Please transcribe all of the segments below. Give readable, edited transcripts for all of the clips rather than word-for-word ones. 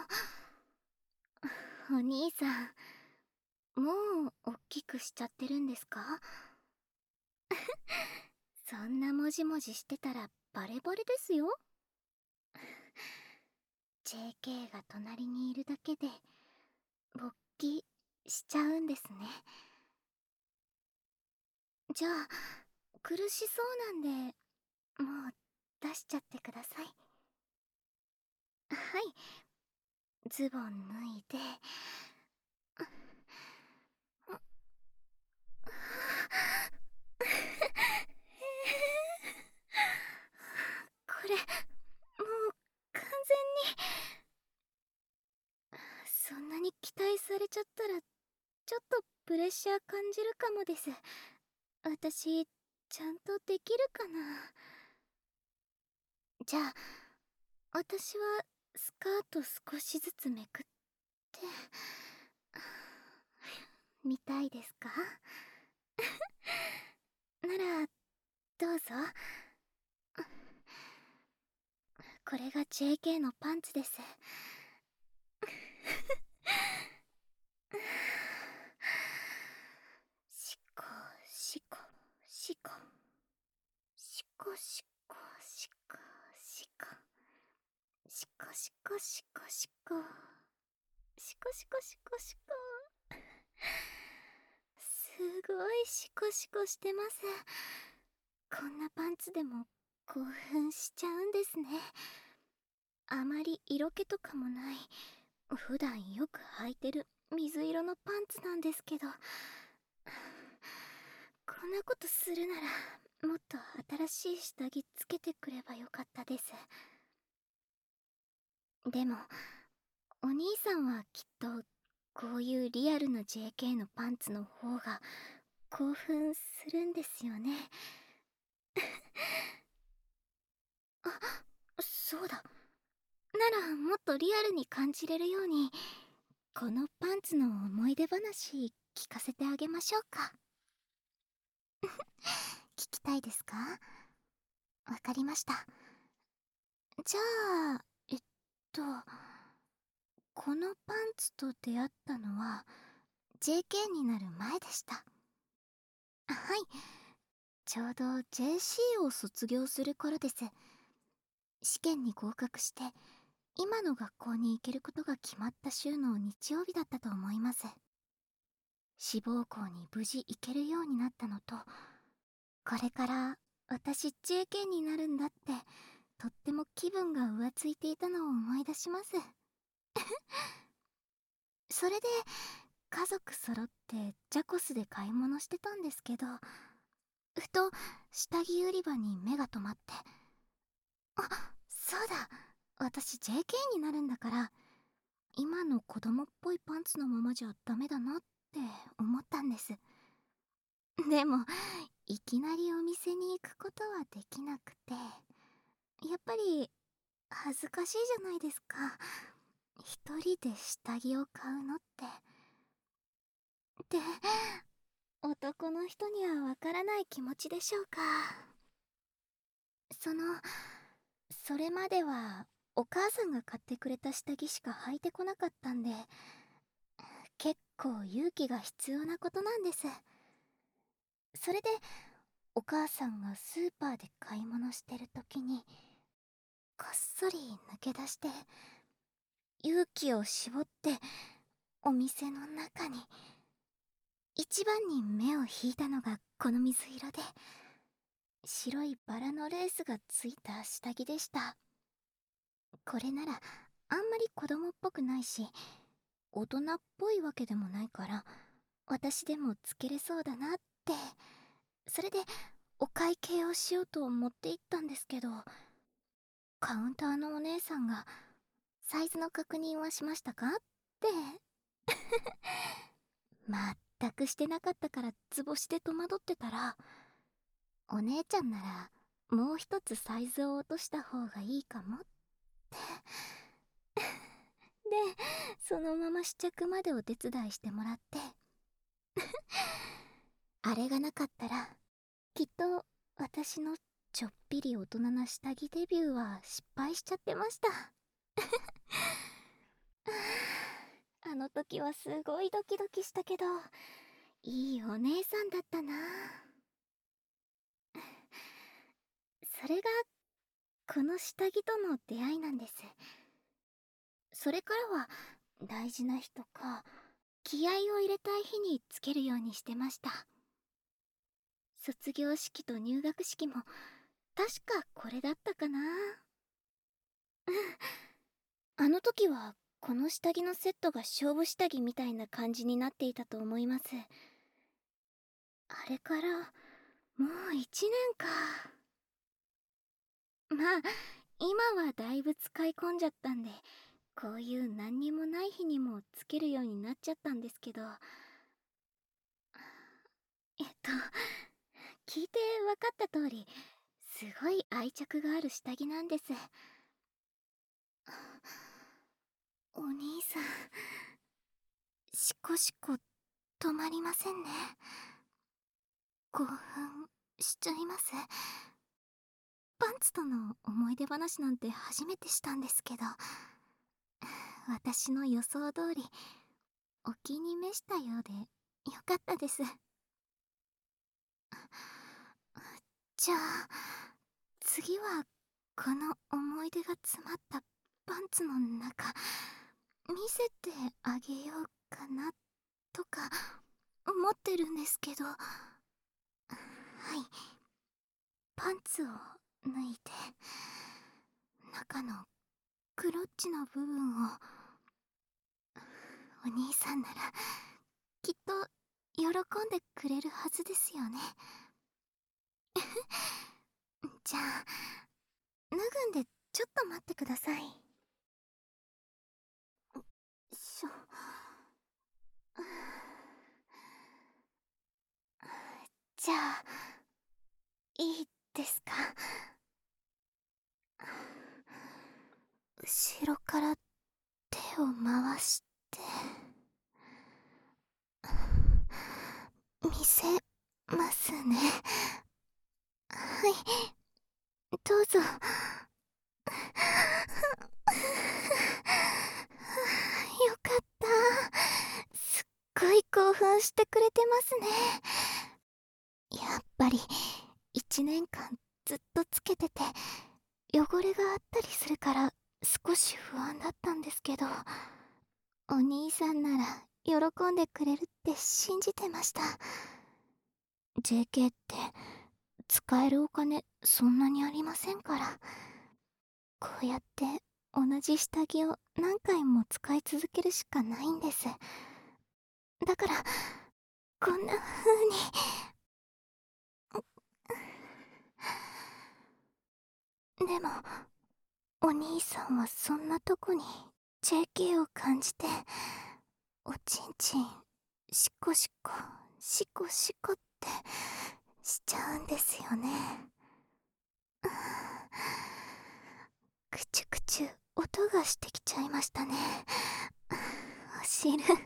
お兄さん、もうおっきくしちゃってるんですか？そんなもじもじしてたらバレバレですよ。JK が隣にいるだけで勃起しちゃうんですね。じゃあ苦しそうなんでもう出しちゃってください。はい、ズボン脱いで。これもう完全に。そんなに期待されちゃったらちょっとプレッシャー感じるかもです。私ちゃんとできるかな。じゃあ私はスカート少しずつめくってみたいですか？ならどうぞ。これが JK のパンツです。シコシコシコシコシコシコシコシコシコシコシコシコシコシコシコ。すごいシコシコしてます。こんなパンツでも興奮しちゃうんですね。あまり色気とかもない普段よく履いてる水色のパンツなんですけど、こんなことするならもっと新しい下着つけてくればよかったです。でもお兄さんはきっとこういうリアルな JK のパンツの方が興奮するんですよね。あ、そうだ。ならもっとリアルに感じれるようにこのパンツの思い出話聞かせてあげましょうか。聞きたいですか？わかりました。じゃあこのパンツと出会ったのは JK になる前でした。はい、ちょうど JC を卒業する頃です。試験に合格して今の学校に行けることが決まった週の日曜日だったと思います。志望校に無事行けるようになったのと、これから私 JK になるんだってとっても気分が浮ついていたのを思い出します。それで家族揃ってジャコスで買い物してたんですけど、ふと下着売り場に目が留まって、あ、そうだ、私 JK になるんだから今の子供っぽいパンツのままじゃダメだなって思ったんです。でもいきなりお店に行くことはできなくて、やっぱり恥ずかしいじゃないですか、一人で下着を買うのって。で、男の人にはわからない気持ちでしょうか。その、それまではお母さんが買ってくれた下着しか履いてこなかったんで、結構勇気が必要なことなんです。それでお母さんがスーパーで買い物してる時にこっそり抜け出して勇気を絞ってお店の中に、一番に目を引いたのがこの水色で白いバラのレースがついた下着でした。これならあんまり子供っぽくないし大人っぽいわけでもないから私でもつけれそうだなって。それでお会計をしようと持って行ったんですけど、カウンターのお姉さんが「サイズの確認はしましたか？」って全くしてなかったから図星で戸惑ってたら、お姉ちゃんならもう一つサイズを落とした方がいいかもってで、そのまま試着までお手伝いしてもらってあれがなかったらきっと私のちょっぴり大人な下着デビューは失敗しちゃってました。 あの時はすごいドキドキしたけど、いいお姉さんだったな。それがこの下着との出会いなんです。それからは大事な日とか気合を入れたい日につけるようにしてました。卒業式と入学式も確かこれだったかな。あの時はこの下着のセットが勝負下着みたいな感じになっていたと思います。あれからもう1年か。まあ今はだいぶ使い込んじゃったんで、こういう何にもない日にもつけるようになっちゃったんですけど、聞いて分かった通りすごい愛着がある下着なんです。お兄さん、しこしこ止まりませんね。興奮しちゃいます。パンツとの思い出話なんて初めてしたんですけど、私の予想通りお気に召したようでよかったです。じゃあ次はこの思い出が詰まったパンツの中見せてあげようかなとか思ってるんですけど、はい、パンツを脱いで中のクロッチの部分を、お兄さんならきっと喜んでくれるはずですよね。じゃあ脱ぐんでちょっと待ってください。しょじゃあいいですか。後ろから手を回して見せますね。はい、どうぞ。よかった。すっごい興奮してくれてますね。やっぱり1年間ずっとつけてて汚れがあったりするから少し不安だったんですけど、お兄さんなら喜んでくれるって信じてました。JK って使えるお金そんなにありませんから、こうやって同じ下着を何回も使い続けるしかないんです。だからこんな風に。でもお兄さんはそんなとこに JK を感じて、おちんちんシコシコシコシコってしちゃうんですよね。くちゅくちゅ音がしてきちゃいましたね。お汁どんどん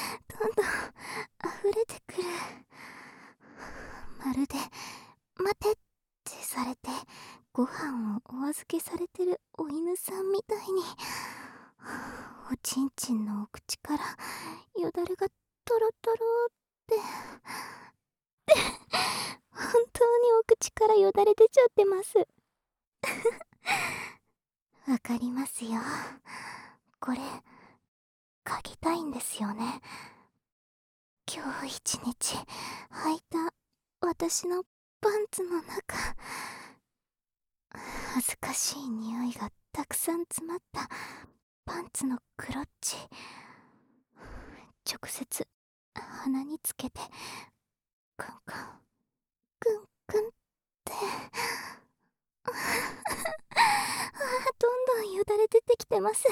溢れてくる。まるで待てってされてご飯をお預けされてるお犬さんみたいに、おちんちんのお口からよだれがトロトロって本当にお口からよだれ出ちゃってます。わかりますよ。これ嗅ぎたいんですよね。今日一日履いた私のパンツの中、恥ずかしい匂いがたくさん詰まったパンツのクロッチ、直接鼻につけてクンクンクンクンってどんどんよだれ出てきてます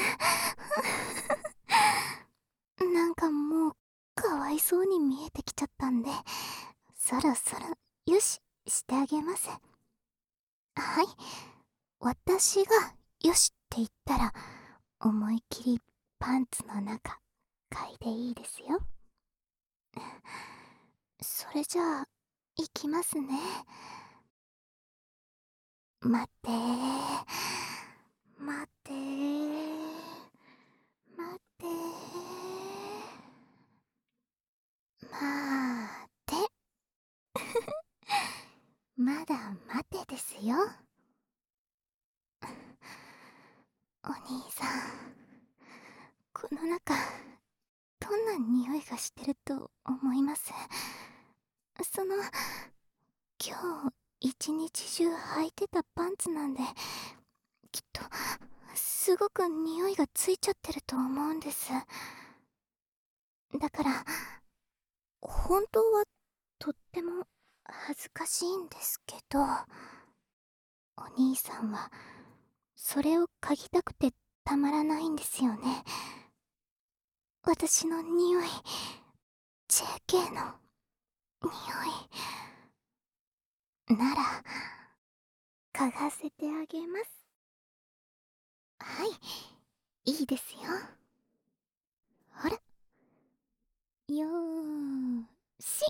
なんかもうかわいそうに見えてきちゃったんで、そろそろよししてあげます。はい、私がよしって言ったら思いっきりパンツの中嗅いでいいですよ。それじゃあいきますね。待ってー待ってー待ってー。 だ待てですよ。お兄さん、この中どんな匂いがしてると思います？今日一日中履いてたパンツなんで、きっとすごく匂いがついちゃってると思うんです。だから本当はとっても恥ずかしいんですけど、お兄さんはそれを嗅ぎたくてたまらないんですよね。私の匂い、JK の匂いなら嗅がせてあげます。はい、いいですよ。ほら、よーし。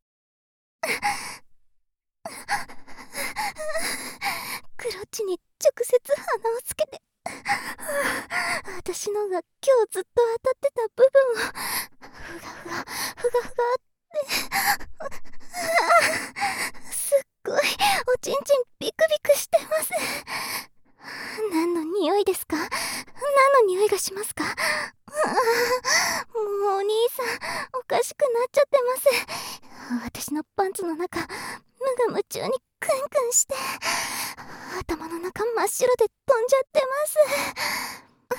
クロッチに直接鼻をつけて、私のが今日ずっと当たってた部分をふがふがふがふがってすっごいおちんちんビクビクしてます。何の匂いですか？何の匂いがしますか？もうお兄さんおかしくなっちゃってます。私のパンツの中無我夢中にクンクンして、頭の中真っ白で飛んじゃってます。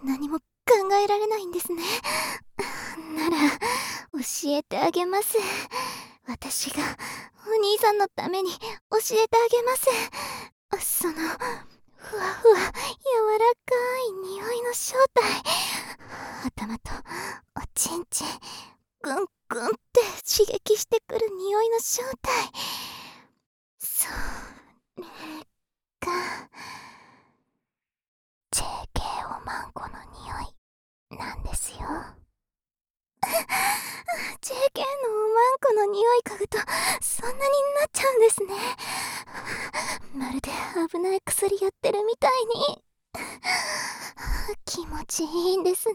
何も考えられないんですね。なら教えてあげます。私がお兄さんのために教えてあげます。そのふわふわ柔らかい匂いの正体、頭とおちんちんグングンって刺激してくる匂いの正体、それが JK おまんこの匂いなんですよ。JK のおまんこの匂い嗅ぐとそんなになっちゃうんですね。まるで危ない薬やってるみたいに気持ちいいんですね。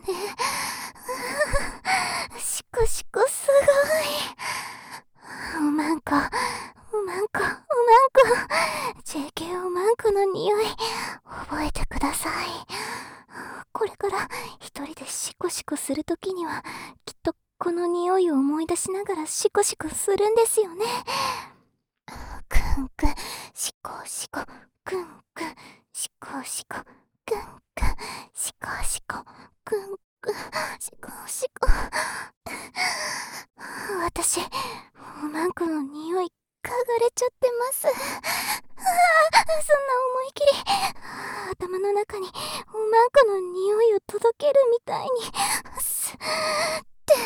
シコシコすごい。おまんこ、おまんこ、おまんこ。JK おまんこの匂い、覚えてください。これから一人でシコシコするときには、きっとこの匂いを思い出しながらシコシコするんですよね。クンクン、シコシコ、クンクン、シコシコ、クンクン、シコシコ、クンクン、シコシコ。私、おまんこの匂い嗅がれちゃってます。そんな思い切り頭の中におまんこの匂いを届けるみたいにスーって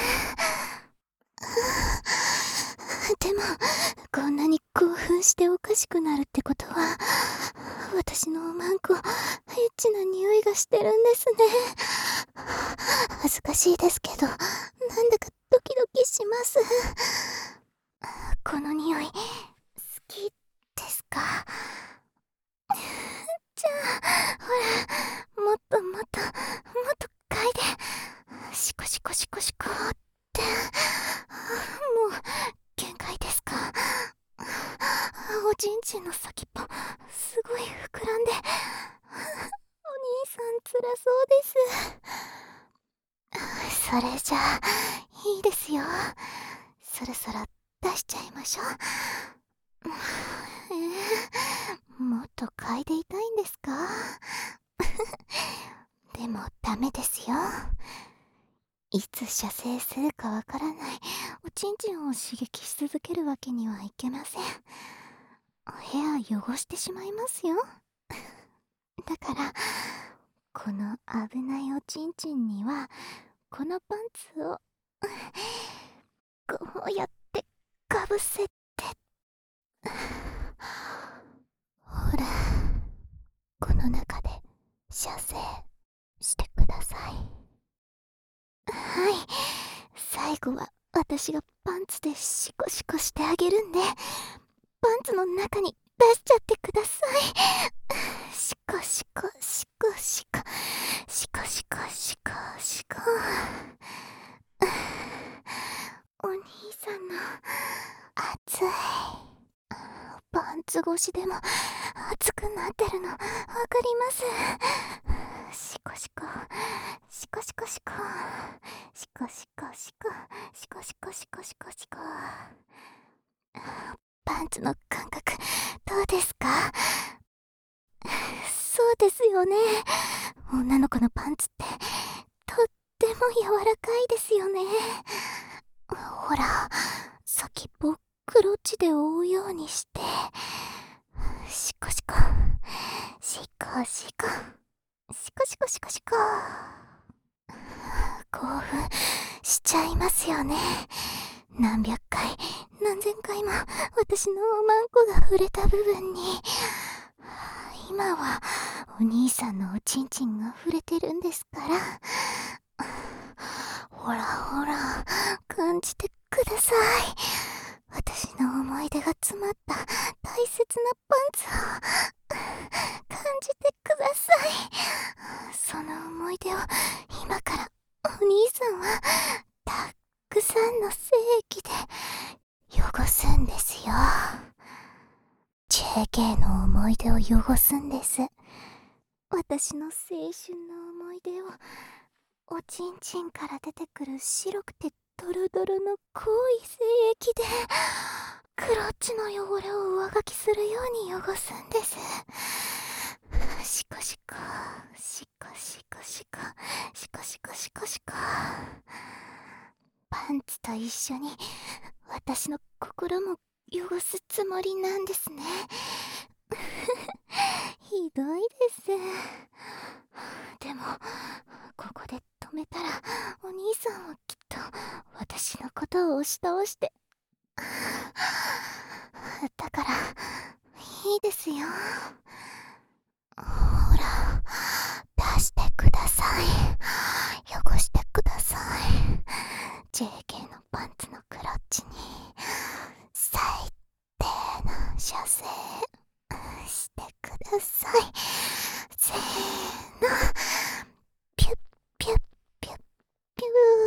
でもこんなに興奮しておかしくなるってことは、私のおまんこエッチな匂いがしてるんですね。恥ずかしいですけど、なんだかドキドキします。この匂い好きですか？じゃあほら、もっともっともっと嗅いで、シコシコシコシコって。もう限界ですか？おちんちんの先っぽすごい膨らんで、お兄さん辛そうです。それじゃあいいですよ。そろそろ出しちゃいましょう。もっと嗅いでいたいんですか？でもダメですよ。いつ射精するかわからないおちんちんを刺激し続けるわけにはいけません。お部屋汚してしまいますよ。だからこの危ないおちんちんにはこのパンツをこうやってかぶせて、ほら、この中で射精してください。はい、最後は私がパンツでシコシコしてあげるんで、パンツの中に出しちゃってください。シコシコシコシコシコシコシコシコ。お兄さんの熱いおツ越しでも熱くなってるのわかります。シコシコシコシコシコシコシコシコシコシコシコシコシコ。パンツの感覚どうですか？そうですよね。女の子のパンツってとっても柔らかいですよね。ほら、先っぽをクロッチで覆うようにして、シコシコシコシコシコシコシコシコ。興奮しちゃいますよね。何百回何千回も私のおまんこが触れた部分に、今はお兄さんのおちんちんが触れてるんですから、ほらほら感じてください。私の思い出が詰まった大切なパンツを感じてください。その思い出を今からお兄さんはたくさんの精液で汚すんですよ。 JK の思い出を汚すんです。私の青春の思い出をおちんちんから出てくる白くてドロドロの濃い精液でクロッチの汚れを上書きするように汚すんです。シコシコシコシコシコシコシコシコシコ。パンツと一緒に私の心も汚すつもりなんですね。ひどいです。でもここで止めたらお兄さんはきっと私のことを押し倒して、だからいいですよ。ほら出してください。汚してください。 JK のパンツのクロッチに最低な射精してください。せーの、ピュッピュッピュッピ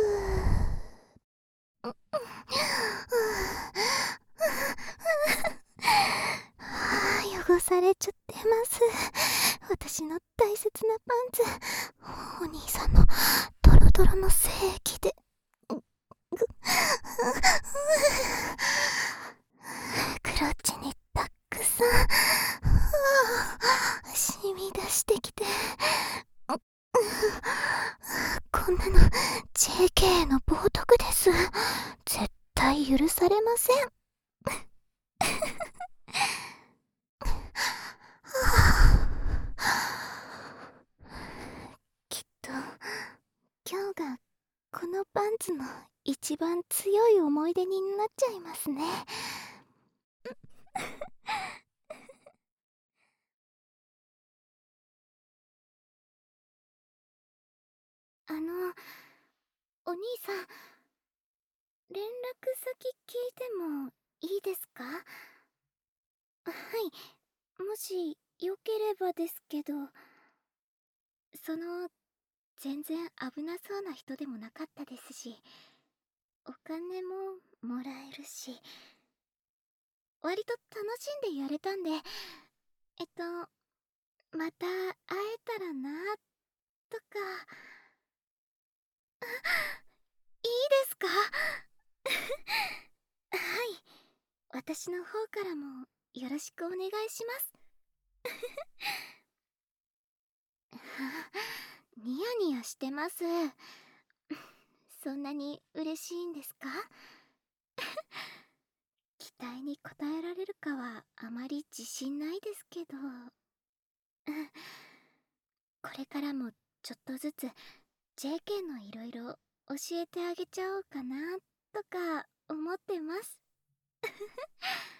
ュー。汚されちゃってます。私の大切なパンツ、お兄さんのドロドロの精液でクロッチにたくさん染み出してきて、こんなの JK の冒涜です。絶対許されません。きっと今日がこのパンツの一番強い思い出になっちゃいますね。お兄さん、連絡先聞いてもいいですか？はい、もしよければですけど。全然危なそうな人でもなかったですし、お金ももらえるし、割と楽しんでやれたんで、また会えたらなとか。いいですか？はい、私の方からもよろしくお願いします。ニヤニヤしてます。そんなに嬉しいんですか？期待に応えられるかはあまり自信ないですけど。これからもちょっとずつ JK のいろいろ教えてあげちゃおうかなとか思ってます。